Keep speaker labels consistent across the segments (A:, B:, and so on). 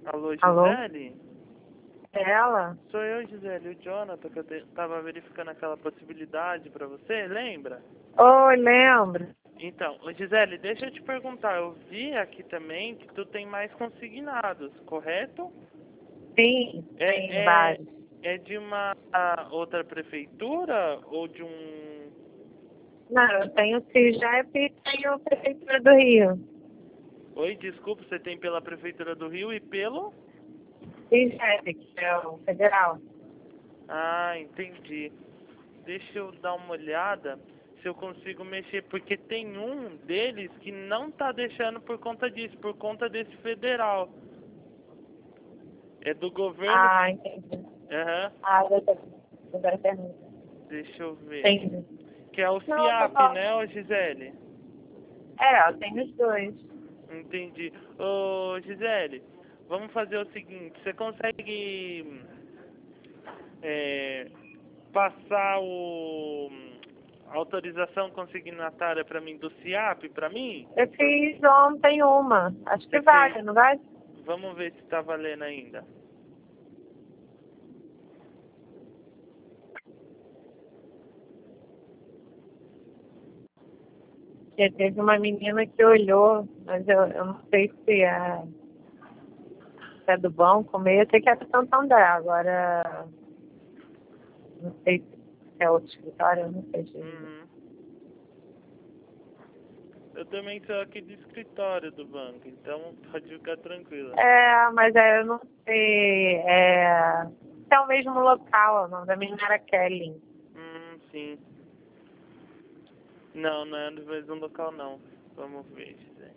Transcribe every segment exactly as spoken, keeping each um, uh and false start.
A: Alô,
B: Alô?
A: Gisele?
B: É ela?
A: Sou eu, Gisele, o Jonathan, que eu te- tava verificando aquela possibilidade pra você, lembra?
B: Oi, lembro.
A: Então, ô, Gisele, deixa eu te perguntar, eu vi aqui também que tu tem mais consignados, correto?
B: Sim, tem
A: É, é,
B: vários.
A: é de uma a, outra prefeitura ou de um...
B: Não, eu tenho o CIGEP e tenho a Prefeitura do Rio.
A: Oi, desculpa, você tem pela prefeitura do Rio e pelo...
B: CIGEP, que é o federal.
A: Ah, entendi. Deixa eu dar uma olhada se eu consigo mexer, porque tem um deles que não tá deixando por conta disso, por conta desse federal. É do governo.
B: Ah, entendi.
A: Aham,
B: Ah, agora agora pergunta.
A: deixa eu ver.
B: Entendi.
A: Que é o
B: Não, tá
A: CIAP,
B: bom.
A: né, ô Gisele?
B: É, eu tenho os dois.
A: Entendi. Ô, Gisele, vamos fazer o seguinte, você consegue é, passar o a autorização consignatária para mim do CIAP, para mim?
B: Eu fiz ontem uma. Acho que
A: Você fez?
B: vale, não vai?
A: Vamos ver se tá valendo ainda.
B: Porque teve uma menina que olhou, mas eu, eu não sei se é, se é do banco mesmo. Eu sei que é do Santander. Agora, não sei se é outro escritório, eu não sei dizer.
A: Uhum. Eu também sou aqui do escritório do banco, então pode ficar tranquila.
B: É, mas é, eu não sei. É, se é o mesmo local, o nome da menina era Kelly.
A: Hum, sim. Não, não é do mesmo local não. Vamos ver, Gisele.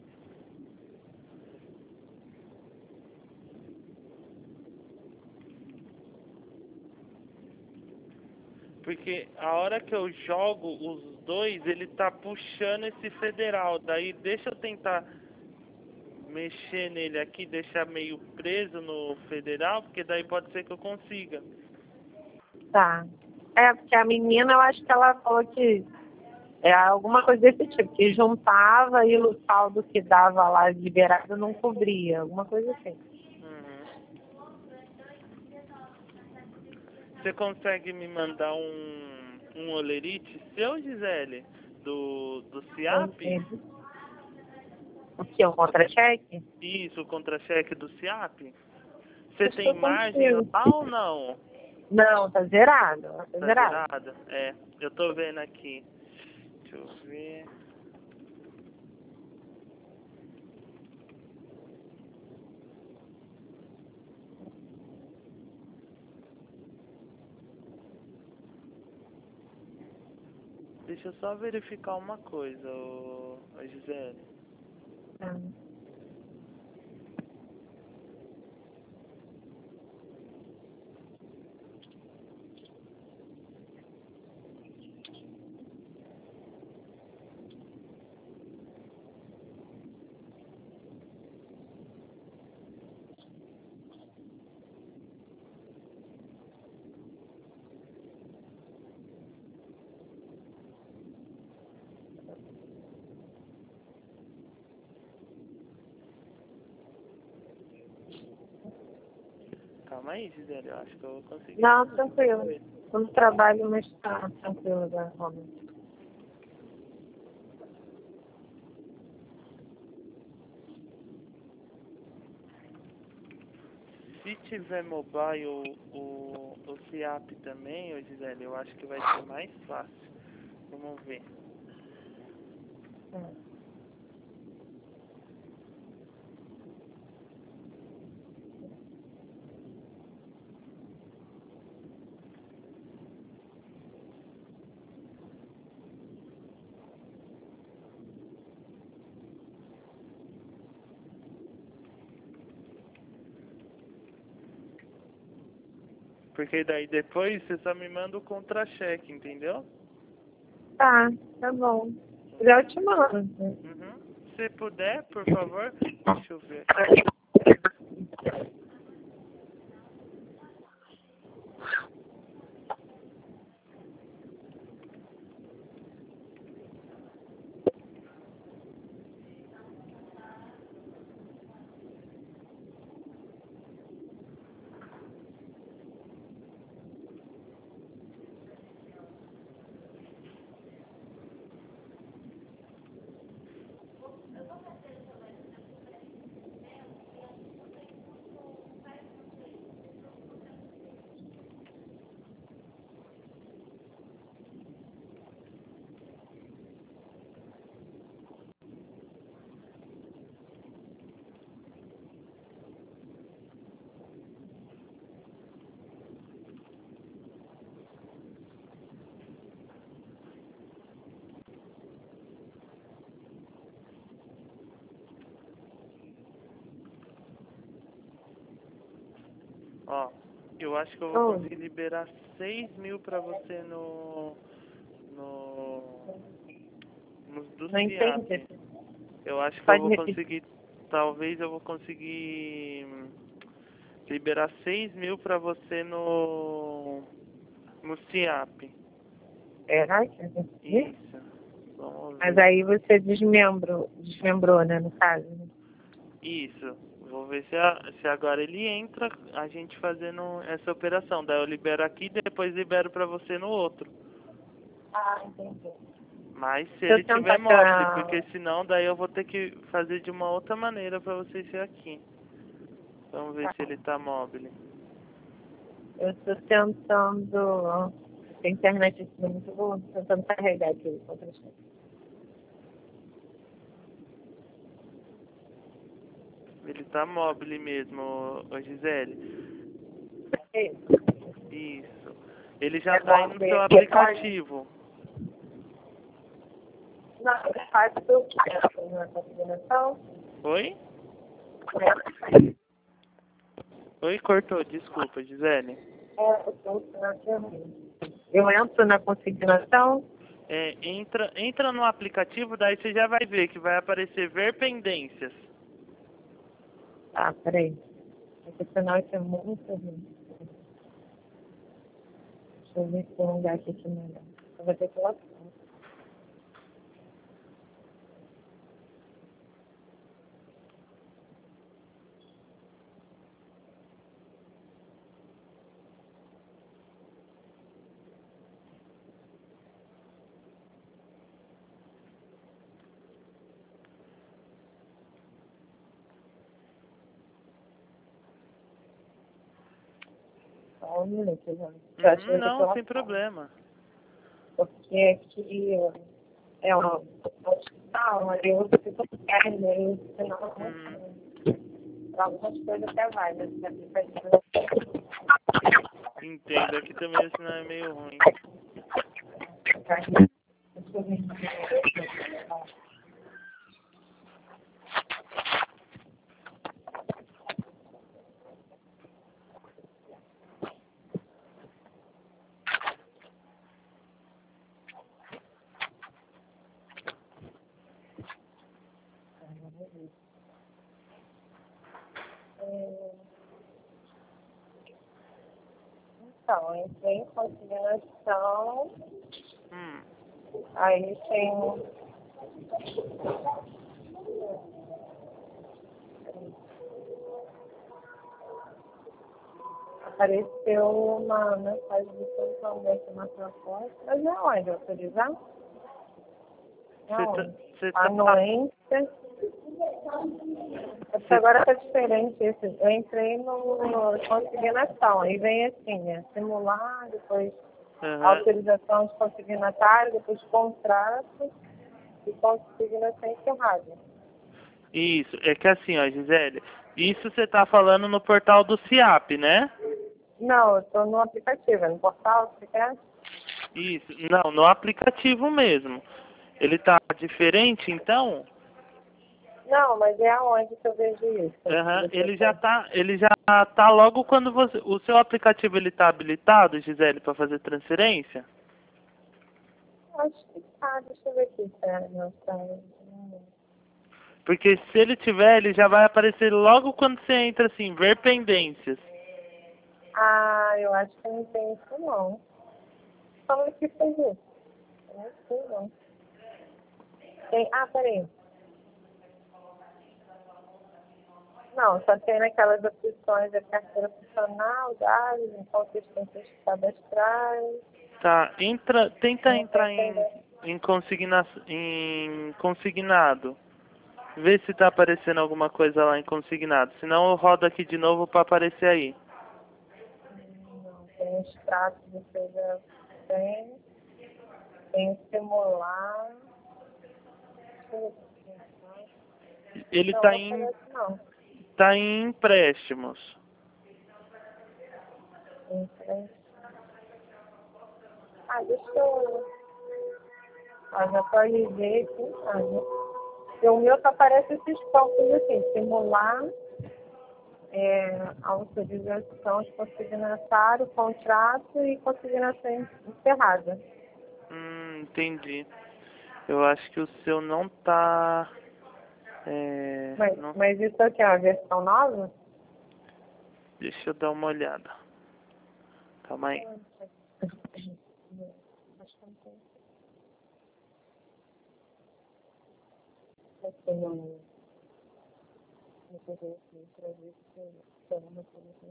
A: Porque a hora que eu jogo os dois, ele tá puxando esse federal. Daí deixa eu tentar mexer nele aqui, deixar meio preso no federal, porque daí pode ser que eu consiga.
B: Tá. É, porque a menina, eu acho que ela falou que é alguma coisa desse tipo, que juntava e o saldo que dava lá liberado não cobria, alguma coisa assim.
A: Uhum. Você consegue me mandar um, um olerite seu, Gisele? Do, do CIAP?
B: O que? Um contra-cheque?
A: Isso, o contra-cheque do CIAP? Você
B: Acho que
A: tem
B: eu
A: margem
B: consigo.
A: lá ou não?
B: Não, tá zerado. Tá
A: Tá
B: zerado.
A: zerada? É, eu tô vendo aqui. Deixa eu ver. Deixa eu só verificar uma coisa, ô, ô Gisele.
B: Tá.
A: Calma aí, Gisele, eu acho que eu vou conseguir.
B: Não, tranquilo. Tô no trabalho, mas tá tranquilo agora, Romero.
A: Se tiver mobile o, o CIAP também, ô Gisele, eu acho que vai ser mais fácil. Vamos ver.
B: É.
A: Porque daí depois você só me manda o contra-cheque, entendeu?
B: Tá, tá bom. Já eu te mando.
A: Uhum. Se puder, por favor. Deixa eu ver. Ó, eu acho que eu vou
B: Oi.
A: conseguir liberar seis mil pra você no... No... No do
B: Não entendi.
A: SIAP. Eu acho que eu
B: Pode
A: vou
B: repetir.
A: conseguir... Talvez eu vou conseguir... Liberar seis mil pra você no... No SIAP.
B: Será que eu consegui?
A: Isso. Vamos
B: Mas
A: ver.
B: aí você desmembrou, desmembrou, né, no caso.
A: Isso. Vou ver se, a- se agora ele entra, a gente fazendo essa operação. Daí eu libero aqui, depois libero pra você no outro.
B: Ah, entendi.
A: Mas se
B: Se eu
A: ele tiver
B: tentar
A: mobile,
B: pra...
A: porque senão daí eu vou ter que fazer de uma outra maneira pra você ser aqui. Vamos ver se ele tá mobile.
B: Eu tô tentando... A internet aqui é muito boa. Tô tentando carregar aqui o contra-cheque.
A: Ele tá mobile mesmo, ô ô Gisele.
B: É isso.
A: Isso. Ele já
B: É
A: tá aí no
B: mobile.
A: seu aplicativo.
B: Não, eu faço na configuração.
A: Oi? Oi, cortou, desculpa, Gisele.
B: É, eu tô funcionando. Eu entro na configuração.
A: É, entra, entra no aplicativo, daí você já vai ver que vai aparecer ver pendências.
B: Ah, peraí. Esse sinal aqui é muito ruim. Deixa eu ver se tem um lugar aqui que melhor. Eu vou ter que ir lá. Só um minuto, já. Eu acho que
A: Uhum,
B: eu vou ter que ir
A: não,
B: lá
A: sem
B: fora.
A: problema.
B: Porque aqui é um hospital, aí eu fico perto, aí o sinal não
A: Uhum.
B: para algumas coisas até vai, mas esse aplicativo
A: Entendo, aqui também o sinal é meio ruim.
B: Então, entrei em consideração,
A: Hum,
B: aí tem apareceu uma mensagem de totalmente uma proposta, mas é onde autorizar? É
A: você tá,
B: onde?
A: você tá,
B: Anuência. Acho que
A: você,
B: agora está diferente esse. Eu entrei no, no consignação, aí vem assim, né? Simular, depois
A: aham.
B: autorização de consignatário, depois contrato e consignação encerrada.
A: Isso, é que assim, ó, Gisele, isso você tá falando no portal do SIAP, né?
B: Não, eu estou no aplicativo, é no portal, você quer?
A: Isso, não, no aplicativo mesmo. Ele tá diferente, então?
B: Não, mas é aonde que eu vejo isso? que
A: Aham,
B: você
A: ele já
B: quer?
A: tá, ele já tá logo quando você, o seu aplicativo ele tá habilitado, Gisele, para fazer transferência?
B: Acho que tá, deixa eu ver aqui, tá? Não, tá.
A: Porque se ele tiver, ele já vai aparecer logo quando você entra assim, ver pendências.
B: Ah, eu acho que não tem isso não. Como é que fez isso? Eu não sei não. Tem, ah, peraí. Não, só tem naquelas opções da carteira funcional, dados, inconsistências cadastrais.
A: Tá, entra, tenta
B: Não tem
A: entrar em,
B: pendência.
A: em, consigna, em consignado. Vê se tá aparecendo alguma coisa lá em consignado. Senão eu rodo aqui de novo para aparecer aí.
B: Não, tem extrato de seja tem. Tem simular. Deixa eu ver aqui.
A: Ele
B: Não,
A: tá
B: não
A: em,
B: aparece não.
A: tá em empréstimos.
B: Tem três. Ah, deixa eu. Ah, já atualizei aqui, sabe? E o meu só aparece esses campos assim, simular, é, autorização de consignatário, contrato e consignação encerrada.
A: Hum, entendi. Eu acho que o seu não tá... É,
B: Mas,
A: não,
B: mas isso aqui é uma versão nova?
A: deixa eu dar uma olhada. Calma aí.
B: Acho que não tem. Acho que não. Não sei se eu pra ver se tem alguma coisa assim.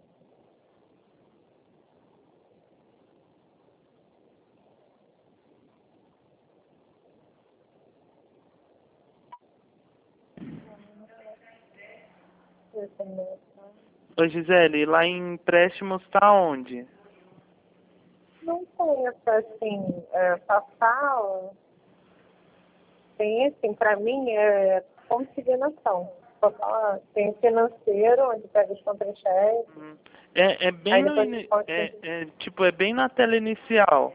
B: Eu tenho, tá?
A: Ô Gisele, lá em empréstimos tá onde?
B: Não tem essa, assim, é, passar, tem, assim, para mim, é consignação. Só fala, tem financeiro, onde pega os contra-cheques,
A: Hum, É, é bem
B: aí
A: no
B: depois
A: ini-
B: pode...
A: é, é, tipo, é bem na tela inicial.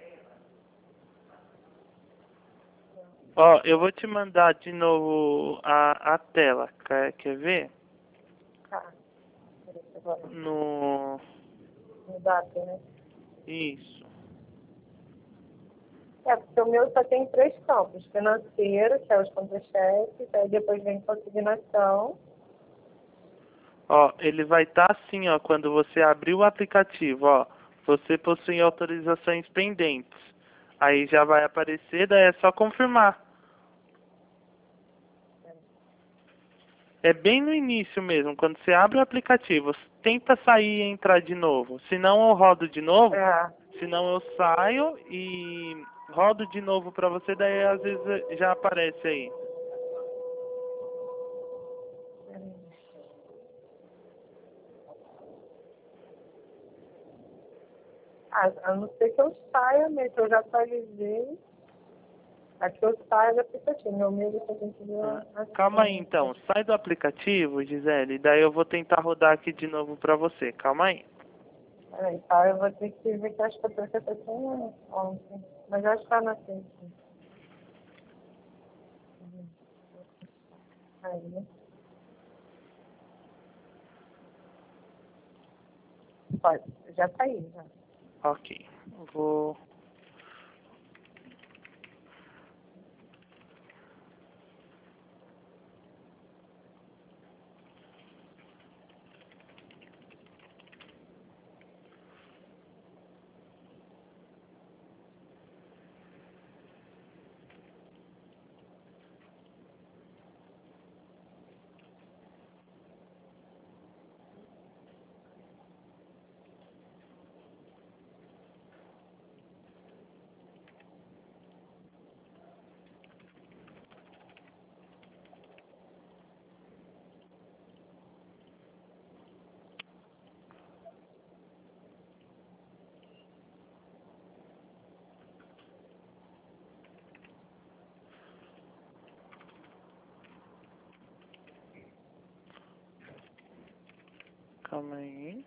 A: Ó, eu vou te mandar de novo a, a tela. Quer, quer ver?
B: Ah, peraí, agora,
A: No...
B: no data, né?
A: Isso.
B: É, porque o meu só tem três campos. Financeiro, que é os contra-cheques, aí depois vem consignação.
A: Ó, ele vai estar assim, ó, quando você abrir o aplicativo, ó. Você possui autorizações pendentes. Aí já vai aparecer, daí é só confirmar. É bem no início mesmo, quando você abre o aplicativo, tenta sair e entrar de novo. Se não, eu rodo de novo.
B: É,
A: Se não, eu saio e rodo de novo pra você, daí às vezes já aparece aí.
B: a, a não ser que eu saia mesmo, eu já atualizei. Aqui eu saio do aplicativo, meu medo é que a gente viu
A: Ah,
B: assim.
A: calma aí então, sai do aplicativo, Gisele, daí eu vou tentar rodar aqui de novo pra você. Calma aí.
B: Peraí, tá? Eu vou ter que ver que acho que eu troquei até sem ontem. Mas eu acho que tá na frente. Aí, né? Pode, já tá aí, já.
A: Ok. Vou. Calma aí.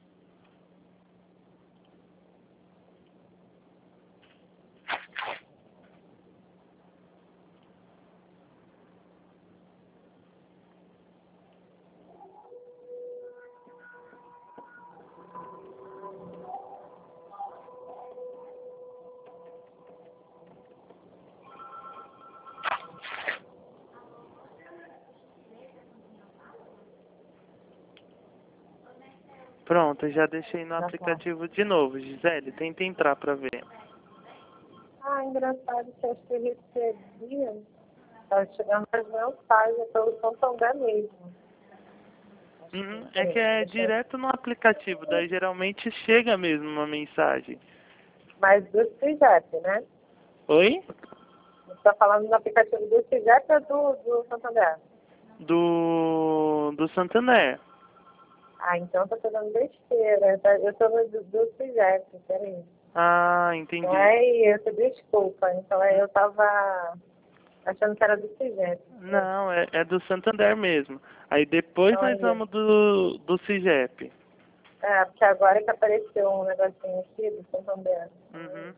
A: Pronto, já deixei no
B: Já tá.
A: aplicativo de novo, Gisele. Tenta entrar pra ver.
B: Ah, engraçado que eu acho que eu recebi. Tá chegando mais mensagem pelo Santander mesmo. Acho que,
A: Uhum, é
B: peraí,
A: que é
B: deixa eu...
A: direto no aplicativo, daí geralmente chega mesmo uma mensagem.
B: Mas do CIGEP, né?
A: Oi?
B: Você tá falando do aplicativo do CIGEP ou do, do Santander?
A: Do. Do Santander.
B: Ah, então eu tô pegando besteira. Tá? Eu tô no do, do CIGEP, peraí.
A: Ah,
B: Então
A: entendi.
B: é isso, desculpa. Então é, eu tava achando que era do CIGEP.
A: Não, é, é do Santander mesmo. Aí depois
B: Então é
A: nós
B: isso.
A: vamos do, do CIGEP.
B: É, porque agora que apareceu um negocinho aqui do Santander.
A: Uhum.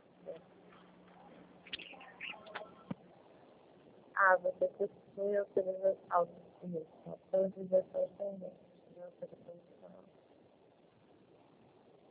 B: Ah, você possui autorização. Autorização também.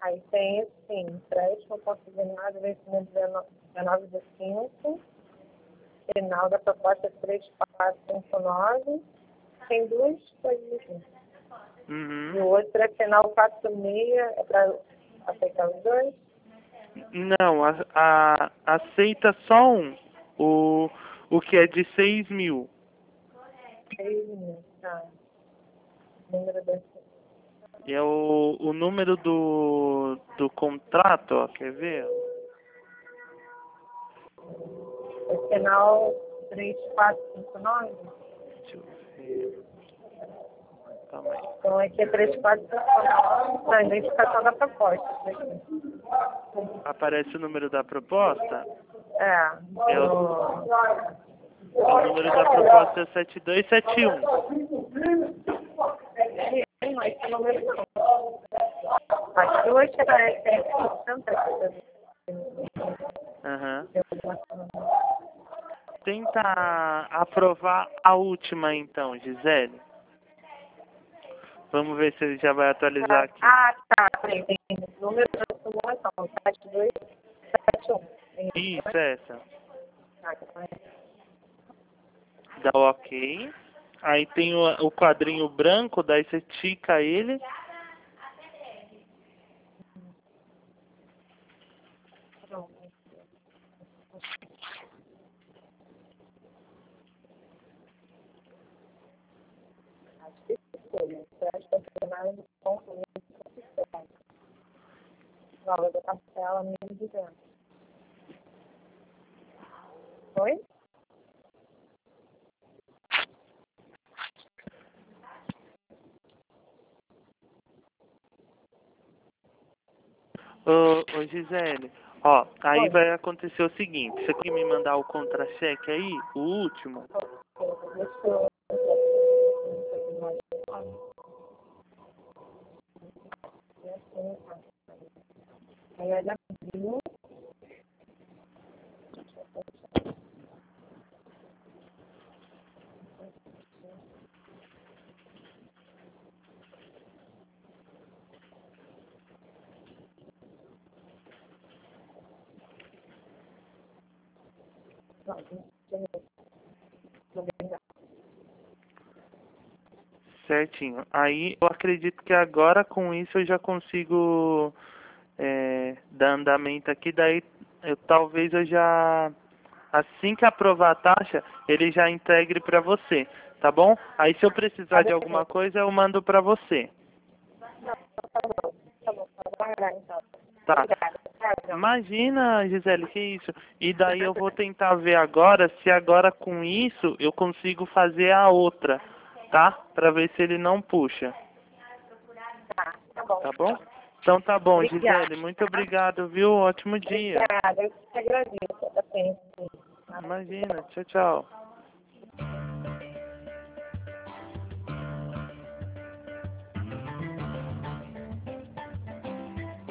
B: Aí tem assim, empréstimo consignado, vencimento dezenove do cinco, final da proposta três quatro cinco nove, tem duas coisas aqui.
A: Uhum.
B: E o outro é final quatro seis, é para aceitar os dois?
A: Não, a, a, aceita só um, o, o que é de seis mil.
B: seis mil, tá. Número dois.
A: E é o, o número do, do contrato, ó, quer ver?
B: O final três quatro cinco nove?
A: Deixa eu ver. Calma aí.
B: Então aqui é três quatro cinco nove, a identificação da proposta. Aqui.
A: Aparece o número da proposta?
B: É.
A: É o,
B: o-
A: o número da proposta é sete dois sete um.
B: Não, esse número não. As duas que aparecem aqui,
A: Aham. Tenta aprovar a última então, Gisele. Vamos ver se ele já vai atualizar aqui.
B: Ah, tá. Tem, tem número da simulação, sete dois sete um.
A: Isso, essa.
B: Ah, tá.
A: Dá o ok. Aí tem o, o quadrinho branco, daí você tica ele.
B: Pronto. Acho que foi. Você acha que é mais um ponto mesmo? Valor da parcela mil e duzentos. Oi?
A: Ô, ô Gisele, ó, aí
B: Oi.
A: vai acontecer o seguinte, você quer me mandar o contra-cheque aí, o último?
B: Deixa eu... Aí é de abril.
A: Certinho. Aí eu acredito que agora com isso eu já consigo é, dar andamento aqui, daí eu, talvez eu já, assim que aprovar a taxa, ele já integre para você, tá bom? Aí se eu precisar de alguma coisa eu mando para você.
B: Tá bom, vou aguardar então.
A: Tá.
B: Obrigada. Tchau.
A: Imagina, Gisele, que isso. E daí eu vou tentar ver agora se agora com isso eu consigo fazer a outra, tá? Pra ver se ele não puxa,
B: Tá, tá bom.
A: tá bom? Então tá bom,
B: Obrigada.
A: Gisele. Muito obrigado, viu? Ótimo dia.
B: Obrigada, eu te agradeço. Tá bem.
A: Imagina. Tchau, tchau.